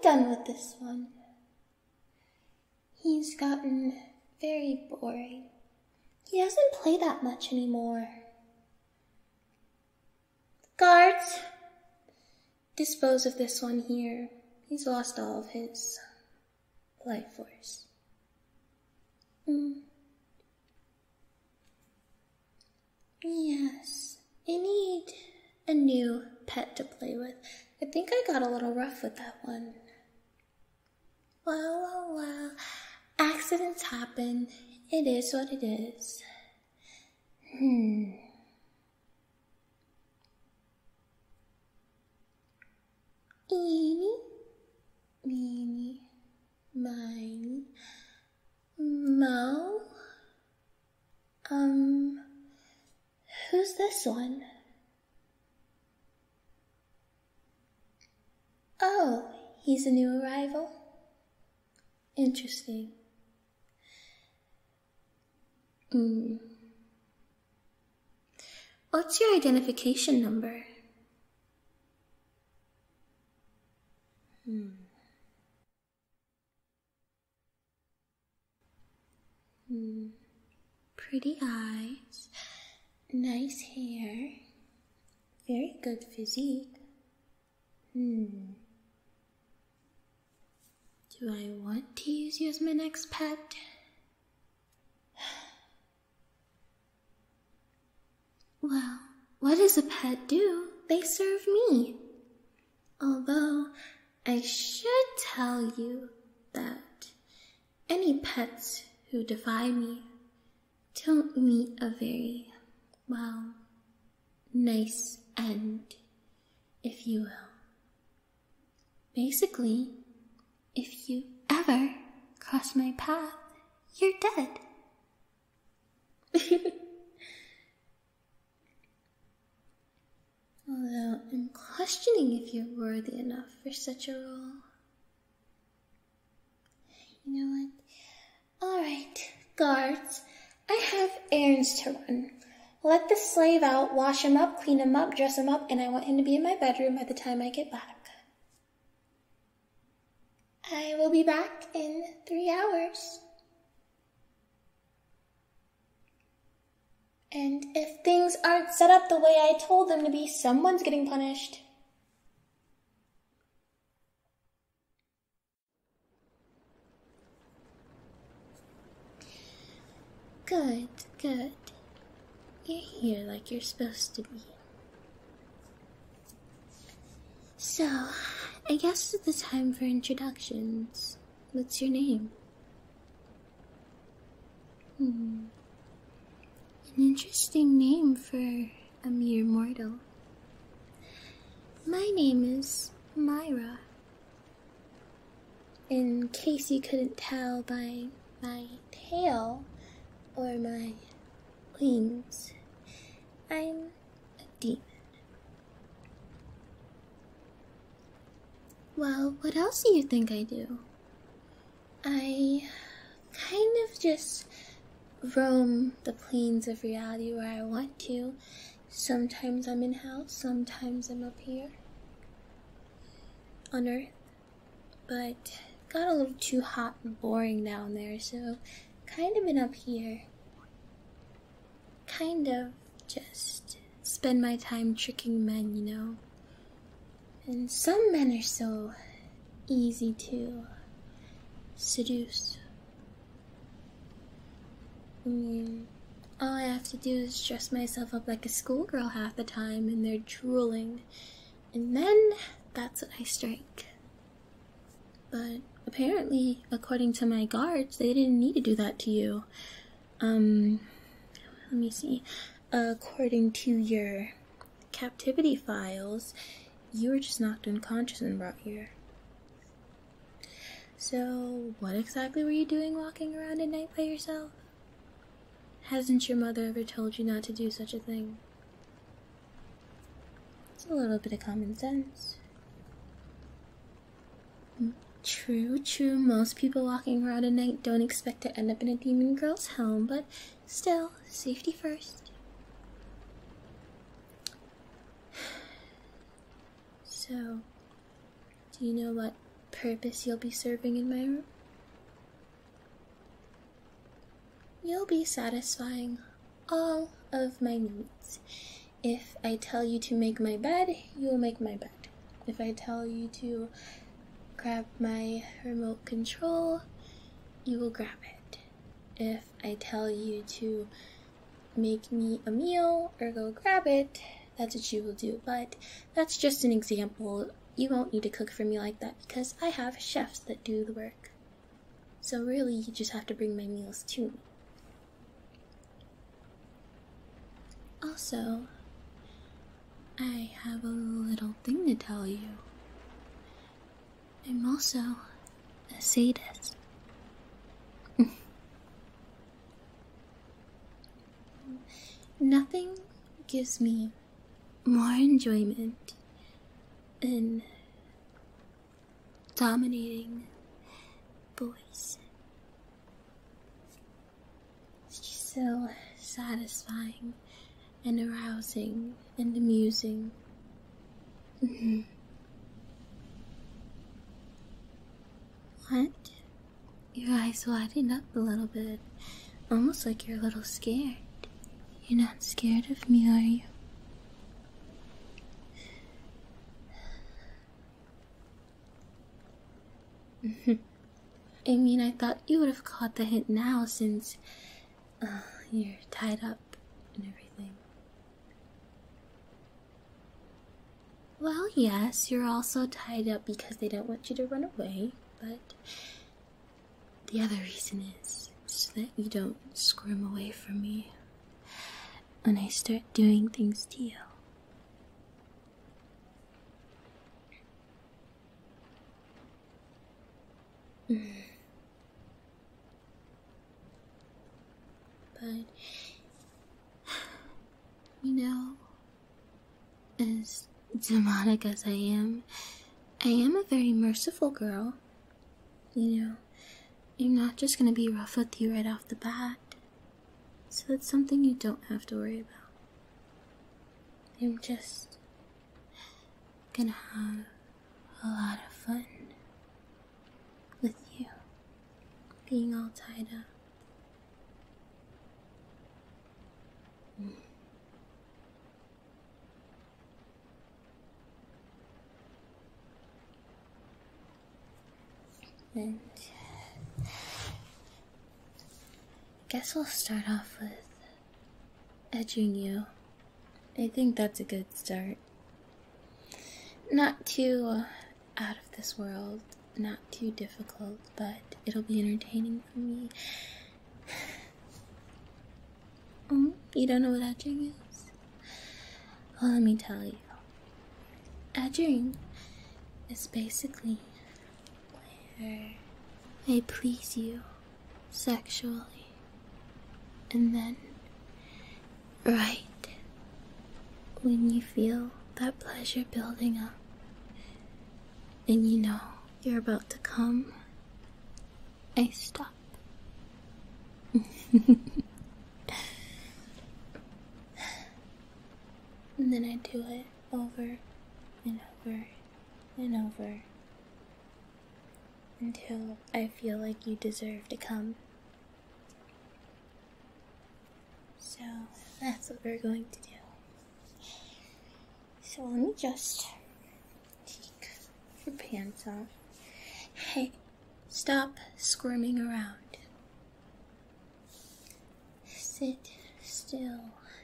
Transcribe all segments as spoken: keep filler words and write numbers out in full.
done with this one. He's gotten very boring. He doesn't play that much anymore. Guards, dispose of this one here. He's lost all of his life force. Mm. Yes, I need a new pet to play with. I think I got a little rough with that one. Well, well, well. Accidents happen. It is what it is. Hmm. Eeny, meeny, miny, mo. Um, who's this one? Oh, he's a new arrival? Interesting. Hmm. What's your identification number? Hmm. Hmm. Pretty eyes, nice hair, very good physique. Hmm. Do I want to use you as my next pet? Well, what does a pet do? They serve me. Although, I should tell you that any pets who defy me don't meet a very, well, nice end, if you will. Basically, if you ever cross my path, you're dead. Although I'm questioning if you're worthy enough for such a role. You know what? Alright, guards, I have errands to run. Let the slave out, wash him up, clean him up, dress him up, and I want him to be in my bedroom by the time I get back. I will be back in three hours. And if things aren't set up the way I told them to be, someone's getting punished. Good, good. You're here like you're supposed to be. So, I guess it's the time for introductions. What's your name? Hmm. An interesting name for a mere mortal. My name is Myra. In case you couldn't tell by my tail or my wings, I'm a demon. Well, what else do you think I do? I kind of just roam the plains of reality where I want to. Sometimes I'm in hell, sometimes I'm up here on Earth. But got a little too hot and boring down there, so kind of been up here. Kind of just spend my time tricking men, you know. And some men are so easy to seduce. I mean, all I have to do is dress myself up like a schoolgirl half the time and they're drooling. And then that's when I strike. But apparently, according to my guards, they didn't need to do that to you. Um, let me see. According to your captivity files, you were just knocked unconscious and brought here. So, what exactly were you doing walking around at night by yourself? Hasn't your mother ever told you not to do such a thing? It's a little bit of common sense. True, true, most people walking around at night don't expect to end up in a demon girl's home, but still, safety first. So, do you know what purpose you'll be serving in my room? You'll be satisfying all of my needs. If I tell you to make my bed, you will make my bed. If I tell you to grab my remote control, you will grab it. If I tell you to make me a meal or go grab it, that's what you will do. But that's just an example. You won't need to cook for me like that because I have chefs that do the work. So really, you just have to bring my meals to me. Also, I have a little thing to tell you. I'm also a sadist. Nothing gives me more enjoyment than dominating boys. It's just so satisfying and arousing and amusing. Mm-hmm. What? Your eyes widened up a little bit, almost like you're a little scared. You're not scared of me, are you? I mean, I thought you would have caught the hint now since uh, you're tied up and everything. Well, yes, you're also tied up because they don't want you to run away, but the other reason is so that you don't squirm away from me when I start doing things to you. Mm. But, you know, as demonic as I am, I am a very merciful girl. You know, I'm not just gonna be rough with you right off the bat. So that's something you don't have to worry about. I'm just gonna have a lot of fun with you being all tied up. Mm. And I guess we'll start off with edging you. I think that's a good start. Not too uh, out of this world, not too difficult, but it'll be entertaining for me. Oh, you don't know what edging is? Well, let me tell you. Edging is basically where I please you sexually, and then right when you feel that pleasure building up and you know you're about to come, I stop. And then I do it over and over and over until I feel like you deserve to come. So that's what we're going to do. So let me just take your pants off. Hey, stop squirming around. Sit still.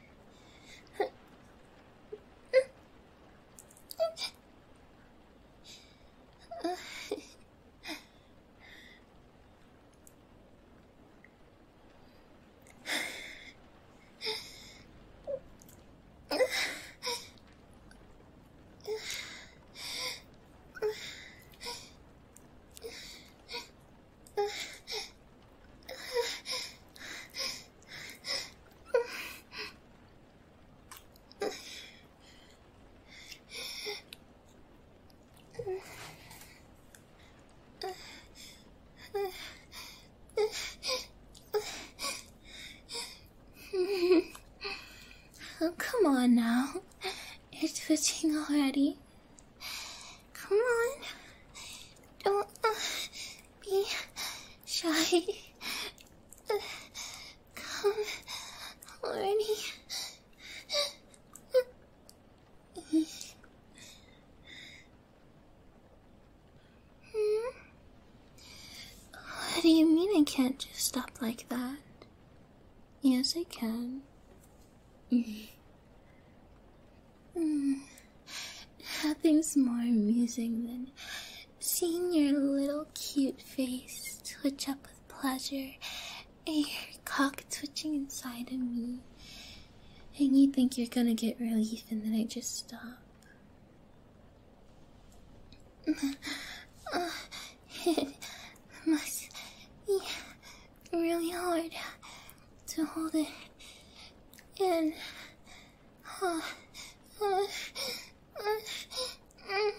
Oh, come on now. You're twitching already. Come on. Don't boy. Come already. Hmm? What do you mean I can't just stop like that? Yes, I can. Mm. Nothing's more amusing than seeing your little cute face twitch up with pleasure and your cock twitching inside of me. And you think you're gonna get relief and then I just stop. Uh, it must be really hard to hold it in. Uh, uh, uh, uh,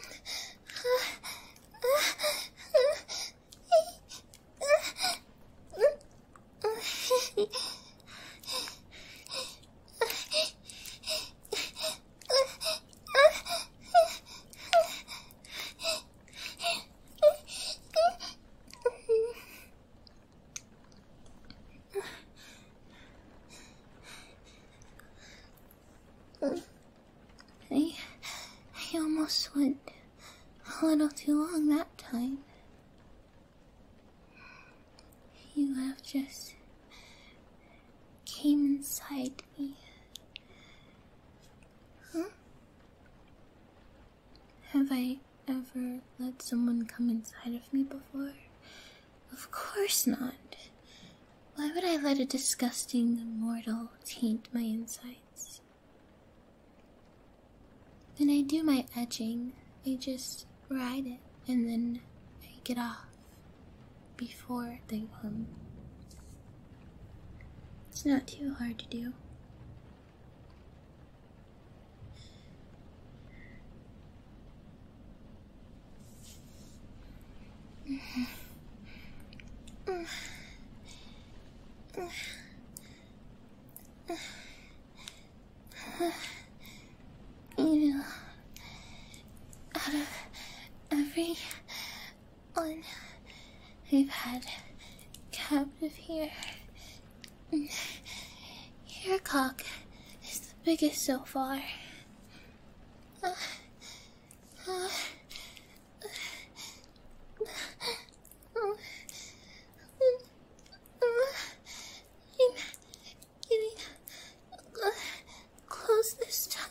I, I almost went a little too long that time. You have just came inside me. Huh? Have I ever let someone come inside of me before? Of course not. Why would I let a disgusting mortal taint my insides? When I do my edging, I just ride it and then I get off before they come. It's not too hard to do. You know, out of every one I've had captive here, your cock is the biggest so far. Uh, uh, I'm getting close this time.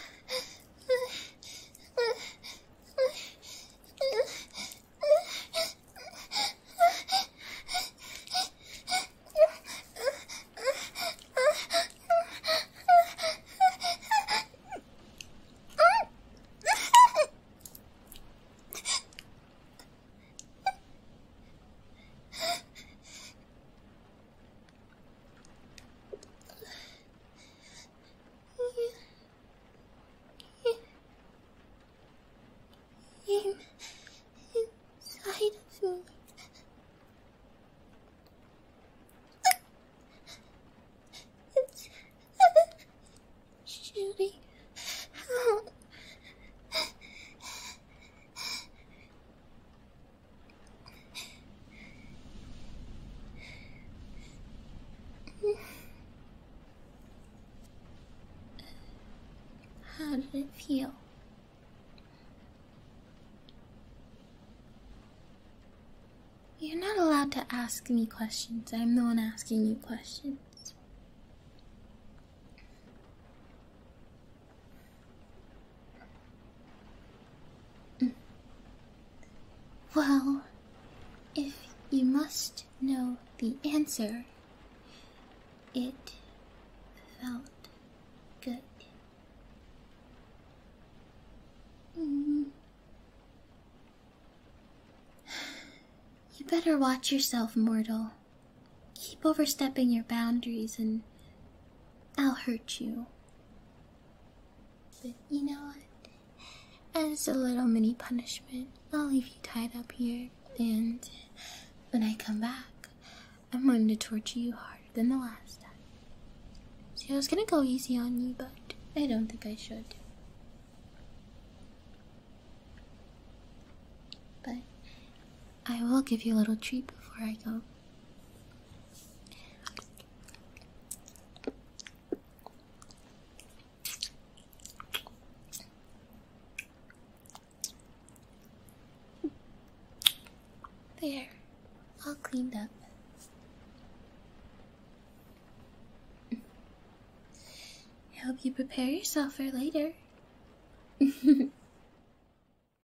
Inside of me. It's shooting out. How did it feel? You're not allowed to ask me questions. I'm the one asking you questions. Well, if you must know the answer, it felt good. Mm. You better watch yourself, mortal. Keep overstepping your boundaries and I'll hurt you. But you know what? As a little mini punishment, I'll leave you tied up here, and when I come back, I'm going to torture you harder than the last time. See, I was gonna go easy on you, but I don't think I should. But I will give you a little treat before I go. There, all cleaned up. I hope you prepare yourself for later.